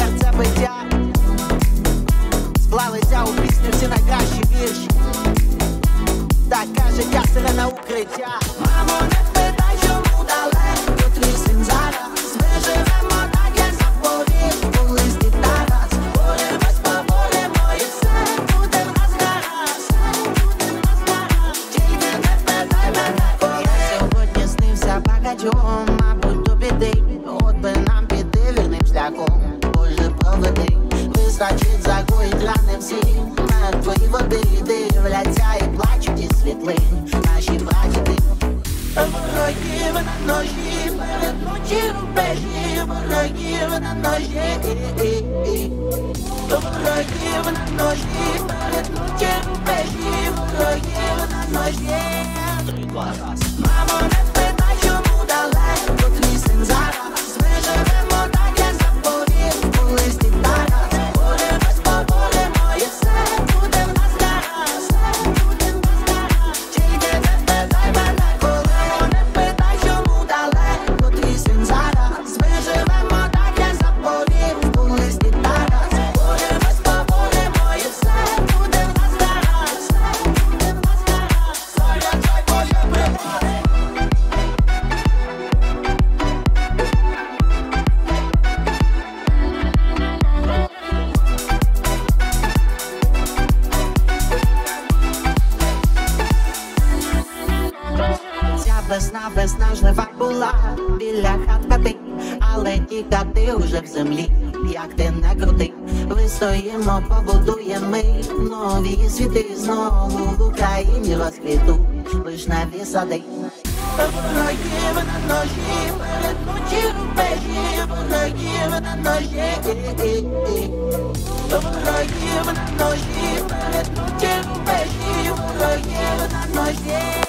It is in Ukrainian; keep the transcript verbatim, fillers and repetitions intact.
серце биття, сплавиться у пісню всі найкращі вірші. Таке життя, сирена укриття. Мамо, не питай, чому далеко твій син зараз. Ми живемо так, як заповів, колись дід Тарас. Боремось, поборемо і все буде в нас гаразд. Тільки не питай мене, коли. Я сьогодні снився багатьом, мабуть, до біди. От би нам піти вірним шляхом, Боже, проведи. Вистачить загоїть рани всім. Мертвої води дивляться і плачуть із світлин наші прадіди. Ворогів на ножі, перетнуті рубежі, ворогів на ножі. Ворогів на ножі, перетнуті рубежі, ворогів на ножі. Три, два, раз. Мамо, не питай, чому далеко твій син зараз. Ми живемо так, як заповів, колись дід Тарас. Боремось, поборемо і все буде в нас гаразд. Тільки не питай мене, коли. Не питай, чому далеко твій син зараз. Ми живемо так, як заповів, колись дід Тарас. Боремось, поборемо і все буде в нас гаразд. Соляцай Боже прибори. Ця весна, весна жнива була біля хат хати, але ті хати уже в землі, як ти не крути. Вистоїмо, побудуємо ми нові світи, знову в Україні розквітуть вишневі сади. Ворогів на ножі, перетнуті рубежі, ворогів на ножі. Ворогів на ножі, перетнуті рубежі, ворогів на ножі.